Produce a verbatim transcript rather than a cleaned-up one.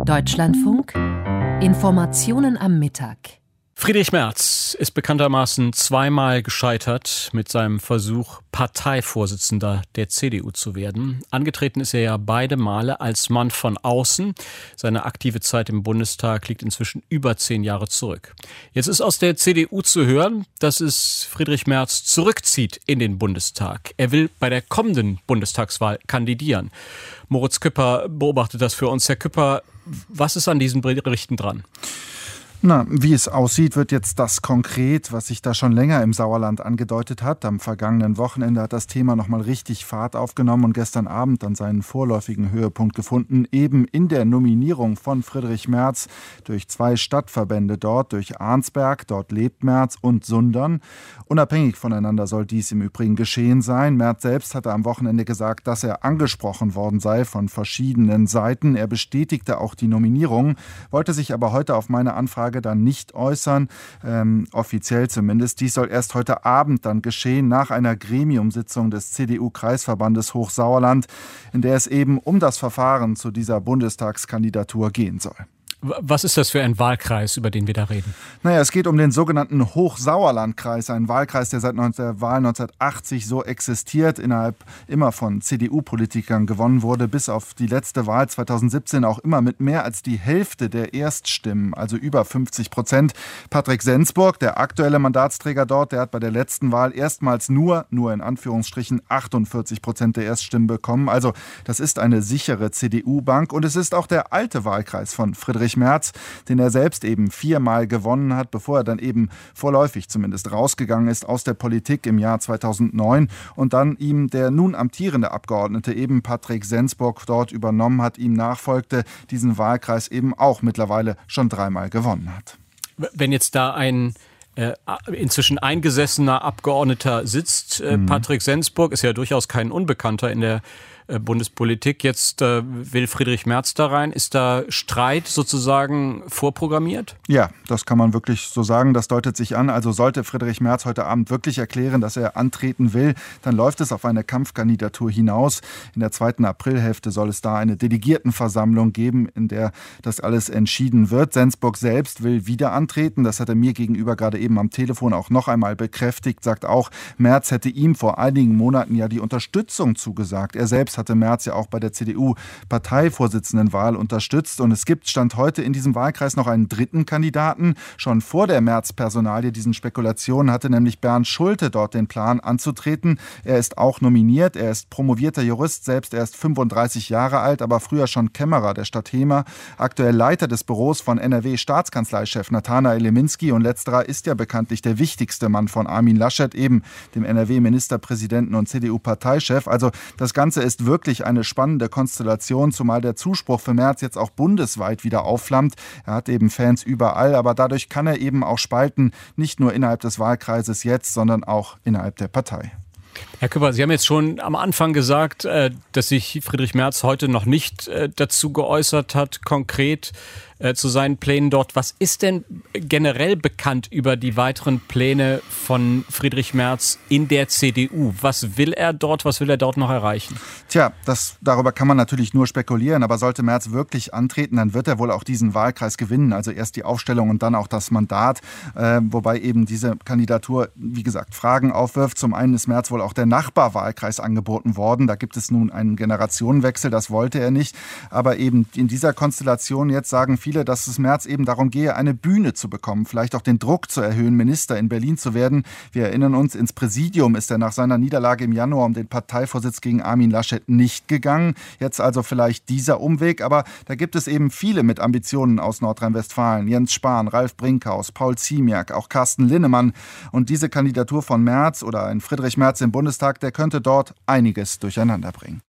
Deutschlandfunk. Informationen am Mittag. Friedrich Merz ist bekanntermaßen zweimal gescheitert mit seinem Versuch, Parteivorsitzender der C D U zu werden. Angetreten ist er ja beide Male als Mann von außen. Seine aktive Zeit im Bundestag liegt inzwischen über zehn Jahre zurück. Jetzt ist aus der C D U zu hören, dass es Friedrich Merz zurückzieht in den Bundestag. Er will bei der kommenden Bundestagswahl kandidieren. Moritz Küpper beobachtet das für uns. Herr Küpper, was ist an diesen Berichten dran? Na, wie es aussieht, wird jetzt das konkret, was sich da schon länger im Sauerland angedeutet hat. Am vergangenen Wochenende hat das Thema nochmal richtig Fahrt aufgenommen und gestern Abend dann seinen vorläufigen Höhepunkt gefunden, eben in der Nominierung von Friedrich Merz durch zwei Stadtverbände dort, durch Arnsberg, dort lebt Merz, und Sundern. Unabhängig voneinander soll dies im Übrigen geschehen sein. Merz selbst hatte am Wochenende gesagt, dass er angesprochen worden sei von verschiedenen Seiten. Er bestätigte auch die Nominierung, wollte sich aber heute auf meine Anfrage dann nicht äußern, ähm, offiziell zumindest. Dies soll erst heute Abend dann geschehen, nach einer Gremiumsitzung des C D U-Kreisverbandes Hochsauerland, in der es eben um das Verfahren zu dieser Bundestagskandidatur gehen soll. Was ist das für ein Wahlkreis, über den wir da reden? Naja, es geht um den sogenannten Hochsauerlandkreis, ein Wahlkreis, der seit der Wahl neunzehnhundertachtzig so existiert, innerhalb immer von C D U-Politikern gewonnen wurde, bis auf die letzte Wahl zweitausendsiebzehn auch immer mit mehr als die Hälfte der Erststimmen, also über fünfzig Prozent. Patrick Sensburg, der aktuelle Mandatsträger dort, der hat bei der letzten Wahl erstmals nur, nur in Anführungsstrichen, achtundvierzig Prozent der Erststimmen bekommen. Also das ist eine sichere C D U-Bank, und es ist auch der alte Wahlkreis von Friedrich Merz, den er selbst eben viermal gewonnen hat, bevor er dann eben vorläufig zumindest rausgegangen ist aus der Politik im Jahr zweitausendneun und dann ihm der nun amtierende Abgeordnete eben Patrick Sensburg dort übernommen hat, ihm nachfolgte, diesen Wahlkreis eben auch mittlerweile schon dreimal gewonnen hat. Wenn jetzt da ein äh, inzwischen eingesessener Abgeordneter sitzt, äh, mhm. Patrick Sensburg ist ja durchaus kein Unbekannter in der Bundespolitik. Jetzt äh, will Friedrich Merz da rein. Ist da Streit sozusagen vorprogrammiert? Ja, das kann man wirklich so sagen. Das deutet sich an. Also sollte Friedrich Merz heute Abend wirklich erklären, dass er antreten will, dann läuft es auf eine Kampfkandidatur hinaus. In der zweiten Aprilhälfte soll es da eine Delegiertenversammlung geben, in der das alles entschieden wird. Sensburg selbst will wieder antreten. Das hat er mir gegenüber gerade eben am Telefon auch noch einmal bekräftigt. Sagt auch, Merz hätte ihm vor einigen Monaten ja die Unterstützung zugesagt. Er selbst hatte Merz ja auch bei der C D U-Parteivorsitzendenwahl unterstützt. Und es gibt Stand heute in diesem Wahlkreis noch einen dritten Kandidaten. Schon vor der Merz-Personalie, diesen Spekulationen, hatte nämlich Bernd Schulte dort den Plan anzutreten. Er ist auch nominiert. Er ist promovierter Jurist, selbst erst fünfunddreißig Jahre alt, aber früher schon Kämmerer der Stadt Hemer. Aktuell Leiter des Büros von N R W-Staatskanzleichef Nathanael Leminski. Und letzterer ist ja bekanntlich der wichtigste Mann von Armin Laschet, eben dem N R W-Ministerpräsidenten und C D U-Parteichef. Also das Ganze ist wirklich eine spannende Konstellation, zumal der Zuspruch für Merz jetzt auch bundesweit wieder aufflammt. Er hat eben Fans überall, aber dadurch kann er eben auch spalten, nicht nur innerhalb des Wahlkreises jetzt, sondern auch innerhalb der Partei. Herr Küpper, Sie haben jetzt schon am Anfang gesagt, dass sich Friedrich Merz heute noch nicht dazu geäußert hat, konkret zu seinen Plänen dort. Was ist denn generell bekannt über die weiteren Pläne von Friedrich Merz in der C D U? Was will er dort, was will er dort noch erreichen? Tja, das, darüber kann man natürlich nur spekulieren, aber sollte Merz wirklich antreten, dann wird er wohl auch diesen Wahlkreis gewinnen, also erst die Aufstellung und dann auch das Mandat, äh, wobei eben diese Kandidatur, wie gesagt, Fragen aufwirft. Zum einen ist Merz wohl auch der Nachbarwahlkreis angeboten worden, da gibt es nun einen Generationenwechsel, das wollte er nicht, aber eben in dieser Konstellation jetzt sagen viele, dass es Merz eben darum gehe, eine Bühne zu bekommen, vielleicht auch den Druck zu erhöhen, Minister in Berlin zu werden. Wir erinnern uns, ins Präsidium ist er nach seiner Niederlage im Januar um den Parteivorsitz gegen Armin Laschet nicht gegangen. Jetzt also vielleicht dieser Umweg, aber da gibt es eben viele mit Ambitionen aus Nordrhein-Westfalen. Jens Spahn, Ralf Brinkhaus, Paul Ziemiak, auch Carsten Linnemann. Und diese Kandidatur von Merz oder ein Friedrich Merz im Bundestag, der könnte dort einiges durcheinander bringen.